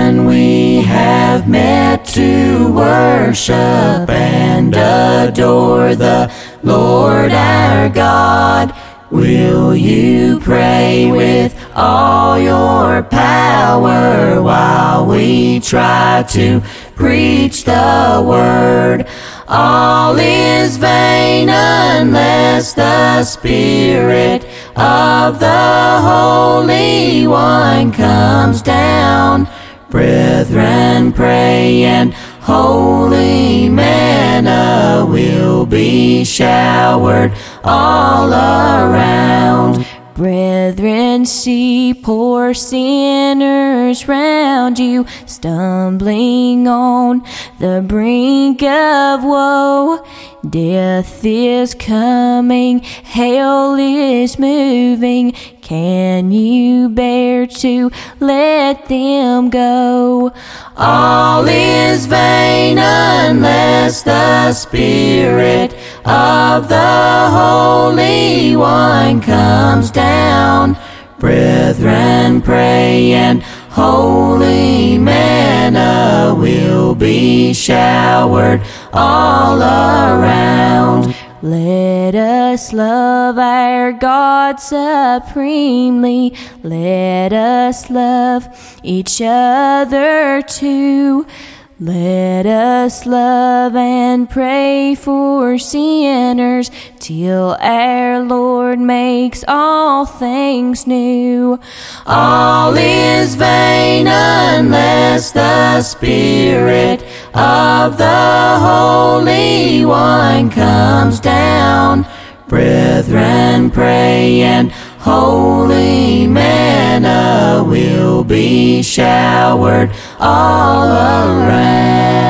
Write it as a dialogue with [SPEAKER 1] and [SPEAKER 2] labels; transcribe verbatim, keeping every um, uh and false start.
[SPEAKER 1] Brethren, we have met to worship and adore the Lord our God. Will you pray with all your power while we try to preach the word? All is vain unless the Spirit of the Holy One comes down. Brethren, pray and holy manna will be showered all around.
[SPEAKER 2] Brethren, see poor sinners round you, stumbling on the brink of woe. Death is coming, hell is moving. Can you bear to let them go?
[SPEAKER 1] All is vain unless the Spirit of the Holy One comes down. Brethren, pray and holy manna will be showered all around.
[SPEAKER 2] Let us love our God supremely. Let us love each other too. Let us love and pray for sinners till our Lord makes all things new.
[SPEAKER 1] All is vain unless the Spirit of the Holy One comes down. Brethren, pray and holy manna will be showered all around.